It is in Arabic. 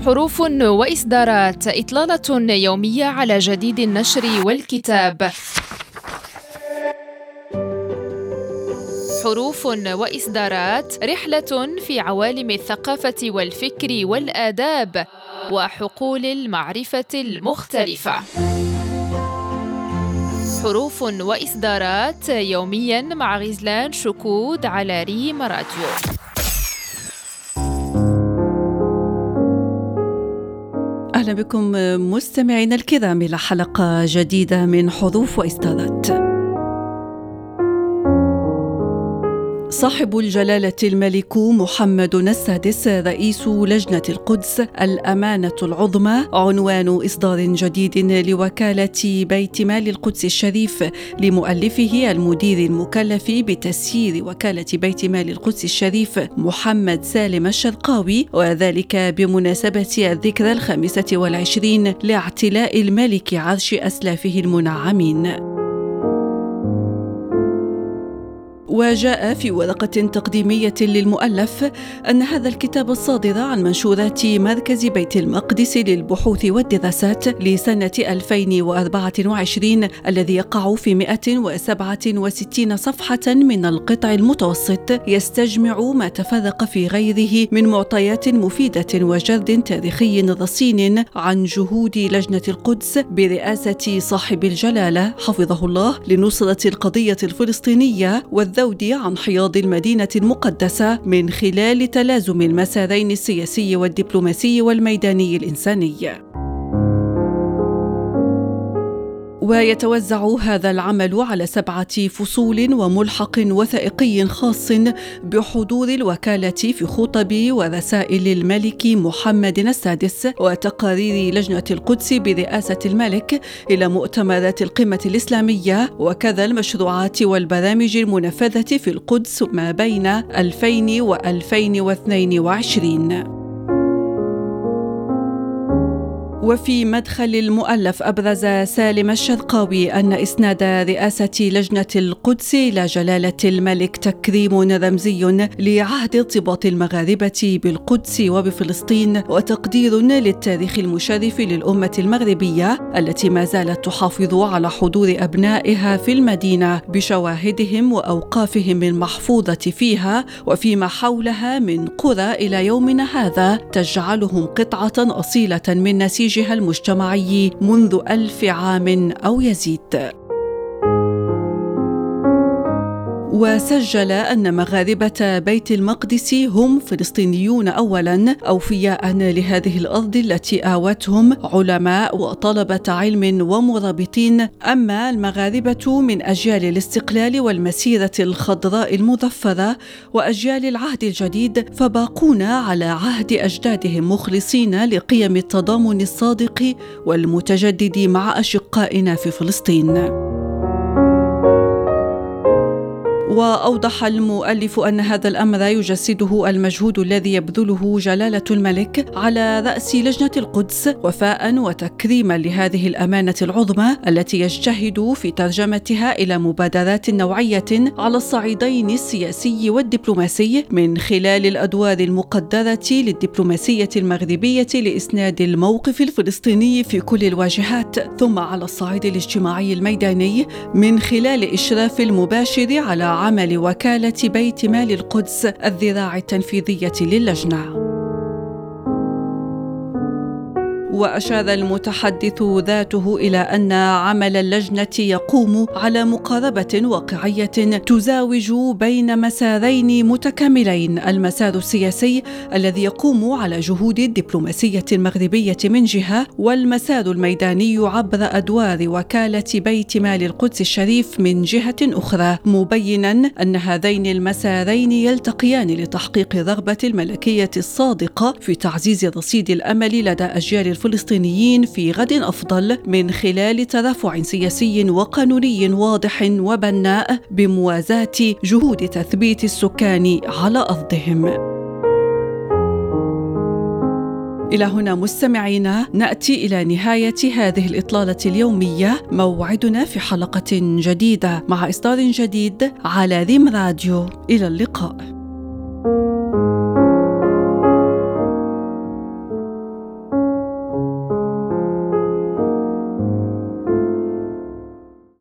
حروف وإصدارات، إطلالة يومية على جديد النشر والكتاب. حروف وإصدارات، رحلة في عوالم الثقافة والفكر والآداب وحقول المعرفة المختلفة. حروف وإصدارات يومياً مع غزلان شكود على ريم راديو. أهلا بكم مستمعينا الكرام إلى حلقة جديدة من حروف وإصدارات. صاحب الجلالة الملك محمد السادس رئيس لجنة القدس الأمانة العظمى، عنوان إصدار جديد لوكالة بيت مال القدس الشريف لمؤلفه المدير المكلف بتسيير وكالة بيت مال القدس الشريف محمد سالم الشرقاوي، وذلك بمناسبة الذكرى 25 لاعتلاء الملك عرش أسلافه المنعمين. وجاء في ورقة تقديمية للمؤلف أن هذا الكتاب الصادر عن منشورات مركز بيت المقدس للبحوث والدراسات لسنة 2024 الذي يقع في 167 صفحة من القطع المتوسط، يستجمع ما تفرق في غيره من معطيات مفيدة وجرد تاريخي رصين عن جهود لجنة القدس برئاسة صاحب الجلالة حفظه الله لنصرة القضية الفلسطينية والذود عن حياض المدينة المقدسة من خلال تلازم المسارين السياسي والدبلوماسي والميداني الإنساني. ويتوزع هذا العمل على 7 فصول وملحق وثائقي خاص بحضور الوكالة في خطب ورسائل الملك محمد السادس وتقارير لجنة القدس برئاسة الملك إلى مؤتمرات القمة الإسلامية، وكذا المشروعات والبرامج المنفذة في القدس ما بين 2000 و 2022. وفي مدخل المؤلف أبرز سالم الشرقاوي أن إسناد رئاسة لجنة القدس إلى جلالة الملك تكريم رمزي لعهد ارتباط المغاربة بالقدس وبفلسطين، وتقدير للتاريخ المشرف للأمة المغربية التي ما زالت تحافظ على حضور أبنائها في المدينة بشواهدهم وأوقافهم المحفوظة فيها وفيما حولها من قرى إلى يومنا هذا، تجعلهم قطعة أصيلة من نسيج المجتمعي منذ 1000 عام أو يزيد. وسجل أن مغاربة بيت المقدس هم فلسطينيون أولاً، أوفياء لهذه الأرض التي آوتهم علماء وطلبة علم ومرابطين، أما المغاربة من أجيال الاستقلال والمسيرة الخضراء المظفرة وأجيال العهد الجديد فباقون على عهد أجدادهم مخلصين لقيم التضامن الصادق والمتجدد مع أشقائنا في فلسطين. وأوضح المؤلف أن هذا الأمر يجسده المجهود الذي يبذله جلالة الملك على رأس لجنة القدس وفاء وتكريما لهذه الأمانة العظمى التي يجتهد في ترجمتها إلى مبادرات نوعية على الصعيدين السياسي والدبلوماسي من خلال الأدوار المقدرة للدبلوماسية المغربية لإسناد الموقف الفلسطيني في كل الواجهات، ثم على الصعيد الاجتماعي الميداني من خلال إشراف المباشر على عمل وكالة بيت مال القدس الذراع التنفيذية للجنة. وأشار المتحدث ذاته إلى أن عمل اللجنة يقوم على مقاربة واقعية تزاوج بين مسارين متكاملين، المسار السياسي الذي يقوم على جهود الدبلوماسية المغربية من جهة، والمسار الميداني عبر أدوار وكالة بيت مال القدس الشريف من جهة أخرى، مبينا أن هذين المسارين يلتقيان لتحقيق رغبة الملكية الصادقة في تعزيز رصيد الأمل لدى أجيال الفلسطينيين في غد أفضل من خلال ترافع سياسي وقانوني واضح وبناء بموازاة جهود تثبيت السكان على أرضهم. إلى هنا مستمعينا نأتي إلى نهاية هذه الإطلالة اليومية، موعدنا في حلقة جديدة مع إصدار جديد على ريم راديو. إلى اللقاء.